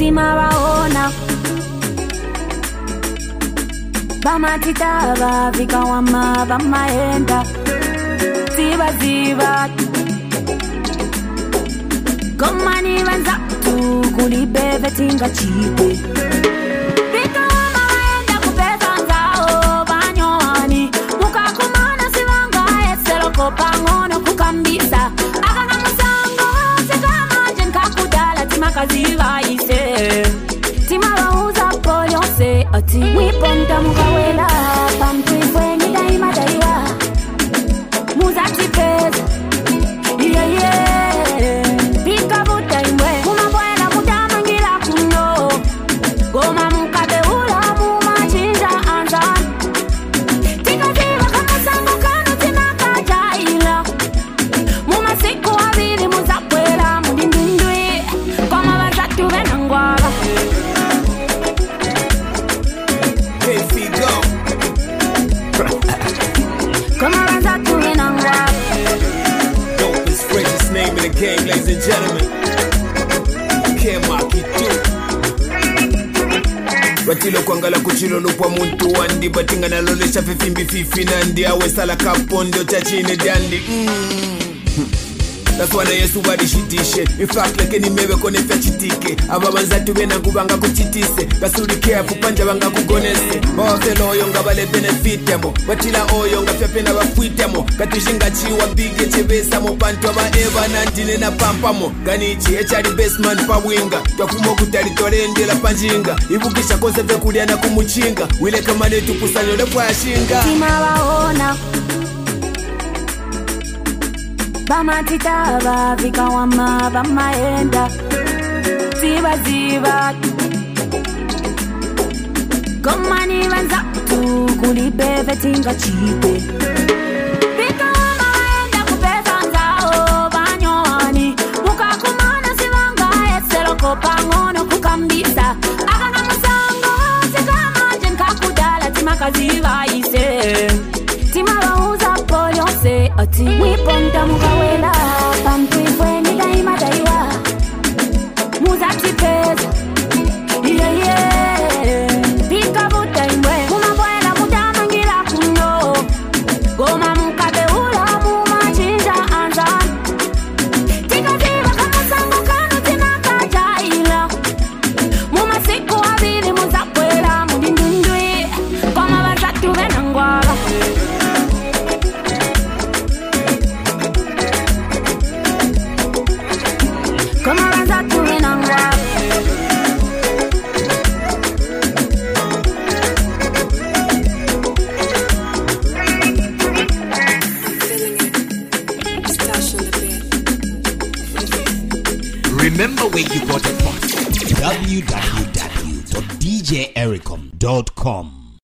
Tima waona Bamatitaba vikawama bamaenda Ziba ziba Komani vanzatu kulibeve tinga chipe Vikawama waenda kupeza nzao banyoni Mukakumana sivanga eselo kopangono kukambisa Akanga musango sikama jenka kudala tima kaziva ise Tima wauza polionse ati Wiponda mukawela Pampifwe nidaima daiwa Muzati pesa Yeah yeah Vika buta imwe Kumabwela mutamangira kuno Goma mukabe ula mumachinja anza Tika ziva kama sango kanu tina kajaila Muma siku wabili muzapwela mudindindui Kama wazatu venangwala Dopest name in the game, ladies and gentlemen. Can't mark it too. Batilo kwangala kuchilo lupwa muntu wandi batinga nalolesha fifimbi fifi nandi awe sala kapondo chachine dandi. That's why Yesu badishitishe. In fact like any mewe kone fechitike. Aba banzatu bena kubanga kuchitise. Kasuri careful panja banga kugonese. Bawafelo oyo nga bale benefitemo. Batila oyo nga pepena bafuitemo. Katushinga chiwa bige chebesa mo panto ba eva nantine na pampamo. Ganichi echari baseman pa winga. Twakumo kutari torende la panjinga. Ibukisha konseve kulia na kumuchinga. Wile kamane tukusanyo lepo ya shinga. Tima waona Bamatitaba vikawama bamaenda Ziba ziba Komani vanzatu kulibeve tinga chipe Vikawama waenda kupeza nzao banyoni Mukakumana sivanga eselo kopangono kukambisa Akanga musango sikama jenka kudala tima kaziva ise Tima wauza polionse ati Wiponda mukawela Pampifwe nidaima daiwa Muzati pesa Yeah yeah Vika buta imwe Kumabwela mutamangira kuno Goma mukabe ula mumachinja anza Tika ziva kama sango kanu tina kajaila Muma siku wabili muzapwela mudindindui Kama wazatu venangwala Remember where you got it from. www.djericom.com